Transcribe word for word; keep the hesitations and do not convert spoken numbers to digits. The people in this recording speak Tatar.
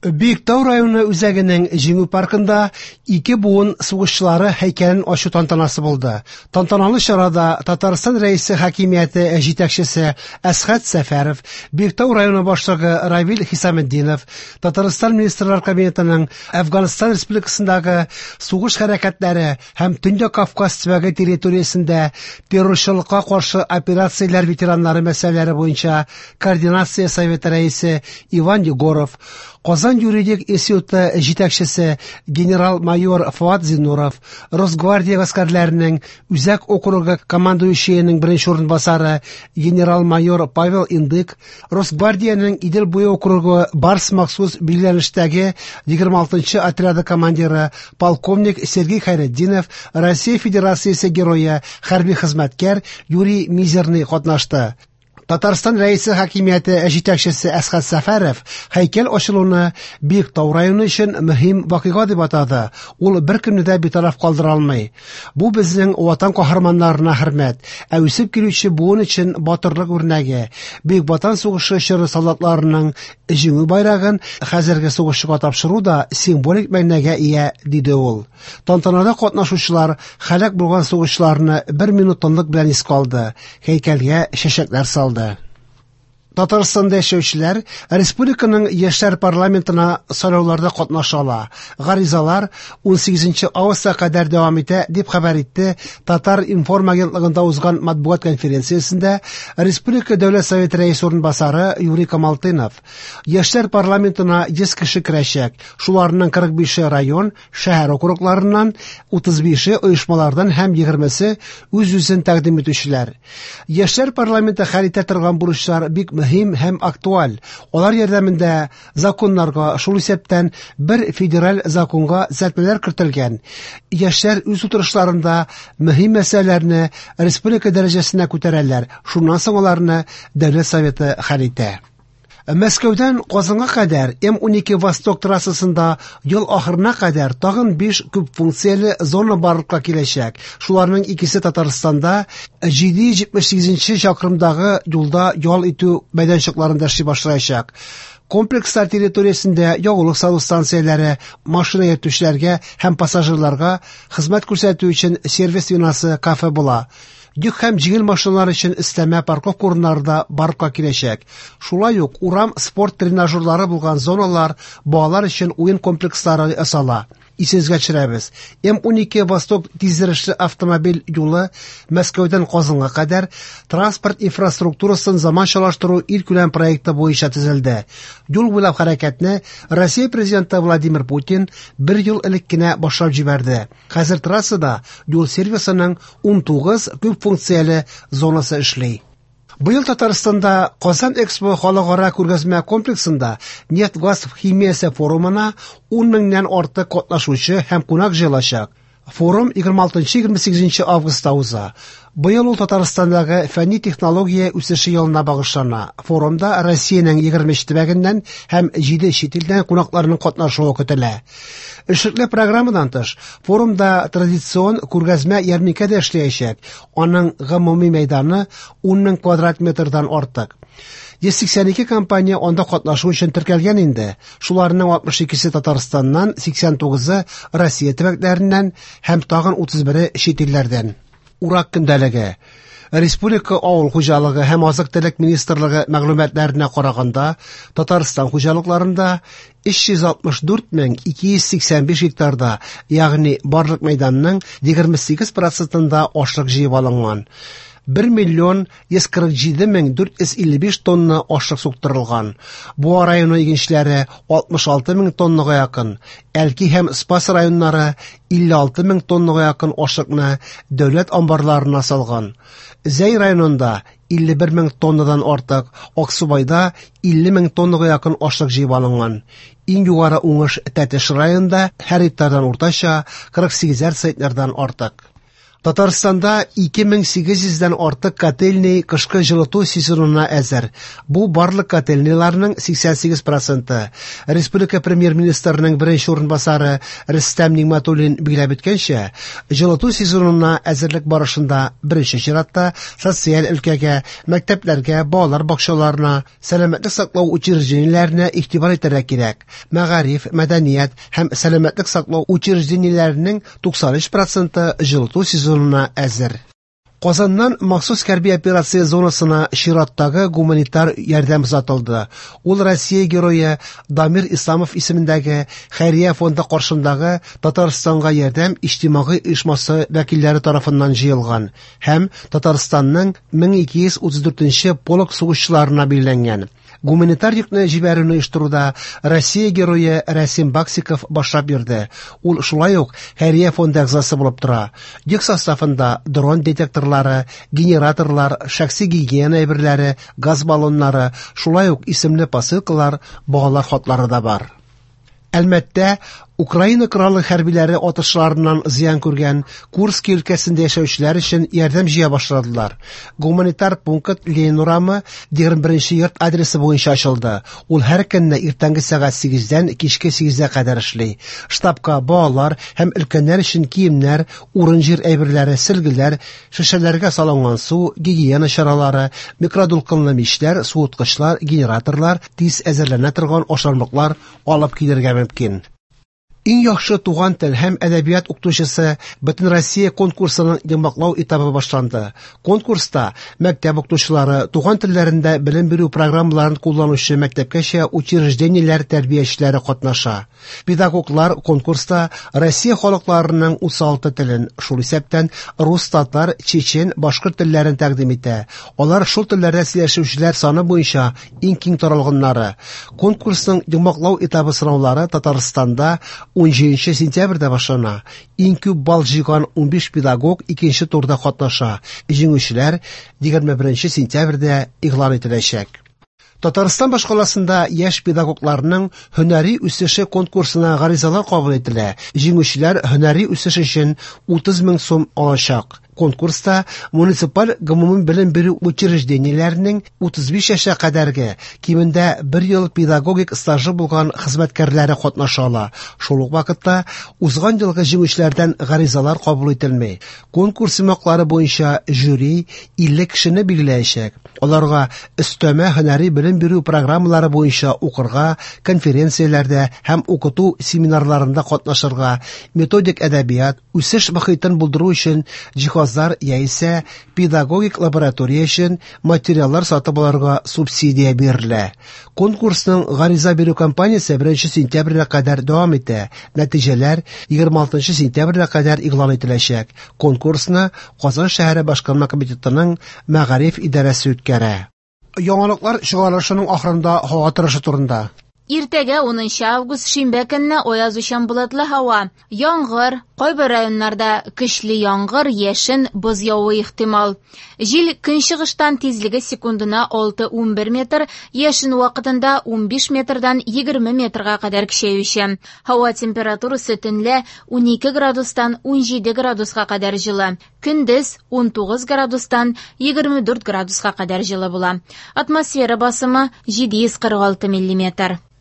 Биектау районы үзәгенең Җиңү паркында ике буын сугышчылары һәйкәлен ачу тантанасы булды. Тантаналы чарада Татарстан рәисе хакимияте җитәкчесе Әсхәт Сәфәров, Биектау районы башлыгы Равил Хисаметдинов, Татарстан министрлар кабинетының Әфганстан республикасындагы сугыш хәрәкәтләре һәм Төньяк Кавказ төбәге территориясендә террорчылыкка каршы операцияләр ветераннары мәсьәләләре буенча координация советы рәисе Иван Егоров, Казан юридик институты җитәкчесе генерал-майор Фуат Зинуров, Росгвардия гаскәрләренең Үзәк округы командующийының беренче урынбасары генерал-майор Павел Индык, Росгвардиянең Идел буе округы Барс махсус билгеләнештәге егерме алтынчы отряды командиры полковник Сергей Хайретдинов, Россия Федерациясе герое, хәрби хезмәткәр Юрий Мизерный катнашты. Татарстан рәисе хакимияте җитәкчесе Әсхәт Сәфәров һәйкәл ачылуны Биектау районы өчен мөһим вакыйга дип атады. Ул беркемне дә битараф калдыра алмый. Бу безнең ватан каһарманнарына хөрмәт, ә үсеп килүче буын өчен батырлык үрнәге. Бөек Ватан сугышы чоры солдатларының җиңү байрагын хәзерге сугышчыга тапшыру да символик мәгънәгә ия, диде ул. Тантанада катнашучылар һәлак булган сугышчыларны бер минут тынлык белән искә алды. Һәйкәлгә чәчәкләр салды. Татарстанда яшәүчеләр республиканың яшьләр парламентына сайлауларда катнаша ала. Гаризалар ун сигезенче августка кадәр дәвам итә, дип хәбәр итте Татар информ агентлыгында узган матбугат конференциясендә Республика Дәүләт Советы рәисе урынбасары Юрий Камалтынов. Яшьләр парламентына йөз кеше керәчәк. Шуларның кырык бише район, шәһәр округларыннан, утыз бише оешмалардан һәм егермесе үз-үзен тәкъдим итүчеләр. Яшьләр парламенты хәл итә торган бурычлар бик мөһим һәм актуаль. Алар ярдәмендә законнарга, шул исәптән бер федераль законга зәтмәләр кертелгән. Яшьләр үз утырышларында мөһим мәсьәләләрне республика дәрәҗәсенә күтәрәләр. Шуннан соң аларны Дәүләт Советы хәл итә. Мәскәүдән Казанга кадәр Эм унике Восток трассасында ел ахырына кадәр тагын биш күп функцияле зона барлыкка киләчәк. Шуларның икесе Татарстанда җиде йөз җитмеш сигезенче чакрымдагы юлда ял итү мәйданчыкларында эшли башлаячак. Комплекслар территориясендә ягулык салу станцияләре, машина йөртүчеләргә һәм пассажирларга хезмәт күрсәтү өчен сервис бинасы, кафе була. Йөк һәм җиңел машиналар өчен өстәмә парковка урыннары да барлыкка киләчәк. Шулай ук урам спорт тренажерлары булган зоналар, балалар өчен уен комплекслары ясала. Исегезгә төшерәбез. Эм унике Восток тизрешле автомобиль юлы Мәскәүдән Казанга кадәр транспорт инфраструктурасын заманчалаштыру илкүләм проекты буенча төзелде. Юл буйлап хәрәкәтне Россия президенты Владимир Путин бер ел элек кенә башлап җибәрде. Хәзер трассада юл сервисының ун тугыз күп функцияле зонасы эшли. Быел Татарстанда Казан Экспо халыкара күргәзмә комплексында нефть-газ химиясе форумына ун меңнән артык катнашучы һәм кунак җыелачак. Форум егерме алтынчы - егерме сигезенче августта уза. Быел ул Татарстандагы фәнни технология үсеше елына багышлана. Форумда Россиянең егерме өч төбәгеннән һәм җиде чит илдән кунакларның катнашуы көтелә. Эшлекле программадан тыш, форумда традицион күргәзмә ярминкәдә эшләячәк. Аның гомуми мәйданы ун мең квадрат метрдан артык. йөз сиксән ике компания анда катнашу өчен теркәлгән инде. Шуларның алтмыш икесе Татарстаннан, сиксән тугызы Россия төбәкләреннән һәм тагын утыз бире чит илләрдән. Урак көндәлеге. Республика авыл хуҗалыгы һәм азык-төлек министрлыгы мәгълүматларына караганда, Татарстан хуҗалыкларында өч йөз алтмыш дүрт мең ике йөз сиксән биш гектарда, ягъни барлык мәйданның егерме сигез процентында ашлык җыеп алынган. бер миллион йөз кырык җиде мең дүрт йөз илле биш тонна ашлык суктырылган. Буа районы игенчеләре алтмыш алты мең тоннага якын, Әлки һәм Спас районнары илле алты мең тоннага якын ашлыкны дәүләт амбарларына салган. Зәй районында илле бер мең тоннадан артык, Аксубайда илле мең тоннага якын ашлык җыеп алынган. Иң югары уңыш Тәтеш районында һәр гектардан уртача кырык сигез центнердан артык. Татарстанда ике мең сигез йөздән артык котельный кышкы җылыту сезонына әзер. Бу барлык котельныйларның сиксән сигез проценты. Республика премьер-министрының беренче урынбасары Рөстәм Нигъмәтуллин билгеләп үткәнчә, җылыту сезонына әзерлек барышында беренче чиратта социаль өлкәгә, мәктәпләргә, балалар бакчаларына, сәламәтлек саклау учреждениеләренә игътибар итәргә кирәк. Мәгариф, мәдәният һәм сәламәтлек саклау учреждениеләренең туксан өч проценты җылыту сезонына әзер. Казаннан махсус хәрби операция зонасына чираттагы гуманитар ярдәм узатылды. Ул Россия герое Дамир Исламов исемендәге Хәйрия фонды каршындагы Татарстанга ярдәм иҗтимагый оешмасы вәкилләре тарафыннан җыелган һәм Татарстанның мең ике йөз утыз дүртенче полк сугышчыларына билгеләнгән. Гуманитар йөкне җибәрүне оештыруда Россия герое Рәсим Баксиков башлап бирде. Ул шулай ук Хәйрия фонды әгъзасы булып тора. Йөк составында дрон детекторлары, генераторлар, шәхси гигиена әйберләре, газ баллоннары, шулай ук исемле посылкалар, багалар хатлары да бар. Әлбәттә, Украина кралы хәрбиләре атышларыннан зыян күргән Курск өлкәсендә яшәүчеләр өчен ярдәм җыя башладылар. Гуманитар пункт Ленин урамы егерме беренче йорт адресы буенча ачылды. Ул һәр көнне иртәнге сәгать сигездән кичке сигезгә кадәр эшли. Штабка балалар һәм өлкәннәр өчен киемнәр, урын-җир әйберләре, сөлгеләр, шешәләргә салынган су, гигиена чаралары, микродулкынлы мичләр, суыткычлар, генераторлар, тиз әзерләнә торган ашамлыклар алып килергә мөмкин. Иң яхшы туган тел һәм әдәбият укытучысы Бөтен Россия конкурсының йомгаклау этабы башланды. Конкурста мәктәп укытучылары туган телләрендә белем бирү программаларын кулланучы мәктәпкәчә учреждениеләр тәрбиячеләре катнаша. Педагоглар конкурста Россия халыкларының утыз алты телен, шул исәптән рус, татар, чечен, башкорт телләрен тәкъдим итә. Алар шул телләрдә сөйләшүчеләр саны буенча иң киң таралганнары. Конкурсның йомгаклау этабы сынаулары Татарстанда он җиденче сентябрьдә башлана. Иң күп балл җыйган ун биш педагог икенче турда катнаша. Җиңүчеләр егерме беренче сентябрьдә игълан ителәчәк. Татарстан башкаласында яшь педагогларның һөнәри үсеше конкурсына гаризалар кабул ителә. Җиңүчеләр һөнәри үсеш өчен утыз мең сум алачак. Конкурста муниципаль гомуми белем бирү учреждениеләренең утыз биш яшькә кадәрге кимендә бер ел педагогик стажы булган хезмәткәрләре катнаша ала. Шул ук вакытта узган елгы җиңүчеләрдән гаризалар кабул ителми. Конкурс йомгаклары буенча жюри илле кешене билгеләячәк. Аларга өстәмә һөнәри белем бирү программалары буенча укырга, конференцияләрдә һәм укыту семинарларында катнашырга, методик әдәбият, үсеш мохитын булдыру өчен җиһазлар яисә педагогик лаборатория өчен материаллар сатып алырга субсидия бирелә. Конкурсның гариза бирү кампаниясе беренче сентябрьгә кадәр дәвам итә. Нәтиҗәләр егерме алтынчы сентябрьгә кадәр игълан ителәчәк. Конкурсны Казан шәһәре башкарма комитетының мәгариф идарәсе үткәрә. Яңалыклар чыгарылышының ахырында һава торышы турында. Иртәгә унынчы август шимбә көнне аязучан булатлы һава. Яңгыр, кайбер районнарда көчле яңгыр, яшен, боз явуы ихтимал. Җил көнчыгыштан тизлеге секундына алты-ун бер метр, яшен вакытында ун биш метрдан егерме метрга кадәр көчәюче. Һава температурасы төнлә ун ике градустан ун җиде градуска кадәр җылы. Көндез ун тугыз градустан егерме дүрт градуска кадәр җылы була. Атмосфера басымы җиде йөз кырык алты миллиметр.